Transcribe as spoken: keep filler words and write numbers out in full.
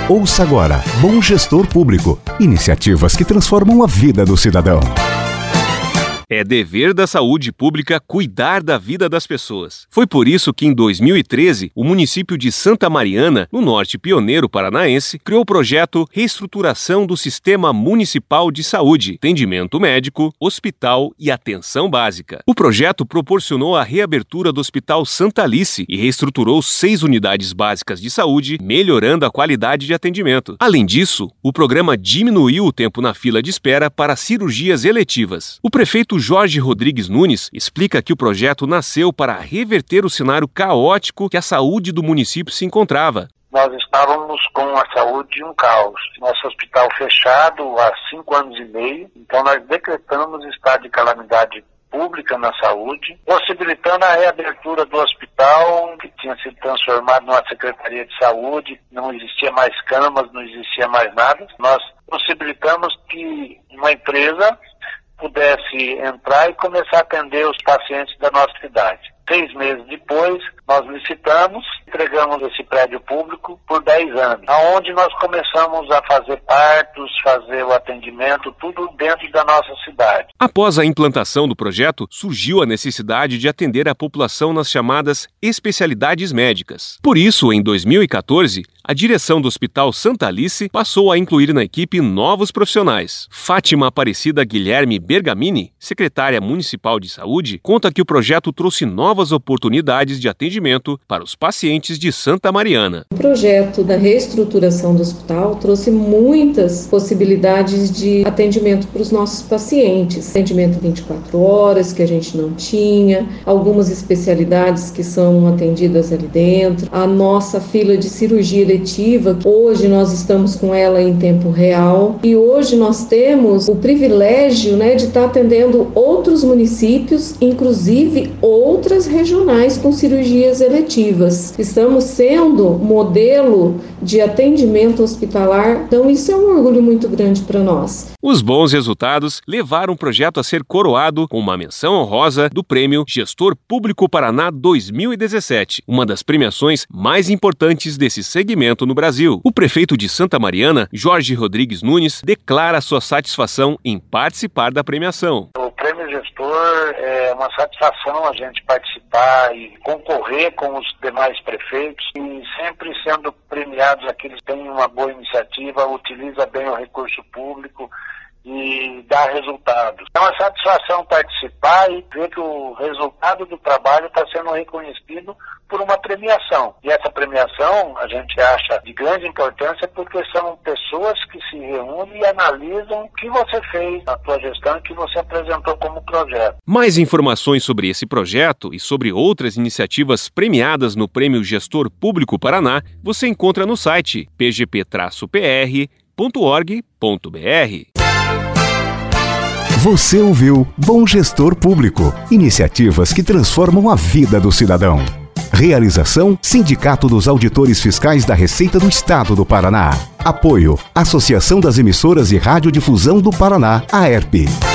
Ouça agora Bom Gestor Público. Iniciativas que transformam a vida do cidadão. É dever da saúde pública cuidar da vida das pessoas. Foi por isso que, em dois mil e treze, o município de Santa Mariana, no norte pioneiro paranaense, criou o projeto Reestruturação do Sistema Municipal de Saúde, Atendimento Médico, Hospital e Atenção Básica. O projeto proporcionou a reabertura do Hospital Santa Alice e reestruturou seis unidades básicas de saúde, melhorando a qualidade de atendimento. Além disso, o programa diminuiu o tempo na fila de espera para cirurgias eletivas. O prefeito Jorge Rodrigues Nunes explica que o projeto nasceu para reverter o cenário caótico que a saúde do município se encontrava. Nós estávamos com a saúde um caos. Nosso hospital fechado há cinco anos e meio, então nós decretamos estado de calamidade pública na saúde, possibilitando a reabertura do hospital, que tinha sido transformado numa Secretaria de Saúde, não existia mais camas, não existia mais nada. Nós possibilitamos que uma empresa pudesse entrar e começar a atender os pacientes da nossa cidade. Seis meses depois, nós licitamos, entregamos esse prédio público por dez anos, onde nós começamos a fazer partos, fazer o atendimento, tudo dentro da nossa cidade. Após a implantação do projeto, surgiu a necessidade de atender a população nas chamadas especialidades médicas. Por isso, em dois mil e quatorze, a direção do Hospital Santa Alice passou a incluir na equipe novos profissionais. Fátima Aparecida Guilherme Bergamini, secretária municipal de saúde, conta que o projeto trouxe novas oportunidades de atendimento para os pacientes de Santa Mariana. O projeto da reestruturação do hospital trouxe muitas possibilidades de atendimento para os nossos pacientes. Atendimento vinte e quatro horas, que a gente não tinha, algumas especialidades que são atendidas ali dentro, a nossa fila de cirurgia eletiva, hoje nós estamos com ela em tempo real e hoje nós temos o privilégio, né, de estar atendendo outros municípios, inclusive outras regionais com cirurgias eletivas. Estamos sendo modelo de atendimento hospitalar, então isso é um orgulho muito grande para nós. Os bons resultados levaram o projeto a ser coroado com uma menção honrosa do Prêmio Gestor Público Paraná dois mil e dezessete, uma das premiações mais importantes desse segmento no Brasil. O prefeito de Santa Mariana, Jorge Rodrigues Nunes, declara sua satisfação em participar da premiação. O Prêmio Gestor é uma satisfação a gente participar e concorrer com os demais prefeitos e sempre sendo premiados aqueles que têm uma boa iniciativa, utiliza bem o recurso público e dá resultados. É uma satisfação participar e ver que o resultado do trabalho está sendo reconhecido por uma premiação. E essa premiação a gente acha de grande importância porque são pessoas que se reúnem e analisam o que você fez na sua gestão e que você apresentou como projeto. Mais informações sobre esse projeto e sobre outras iniciativas premiadas no Prêmio Gestor Público Paraná você encontra no site p g p traço p r ponto org ponto b r. Você ouviu Bom Gestor Público. Iniciativas que transformam a vida do cidadão. Realização: Sindicato dos Auditores Fiscais da Receita do Estado do Paraná. Apoio: Associação das Emissoras e Radiodifusão do Paraná, A E R P.